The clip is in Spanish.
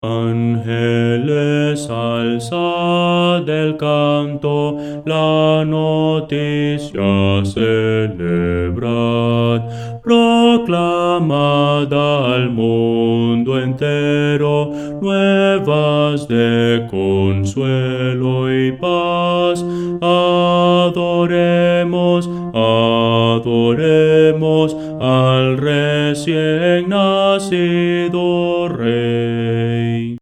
Ángeles, alzad el canto, la noticia celebrad, proclamad al mundo entero nuevas de consuelo y paz. Adoremos, adoremos al recién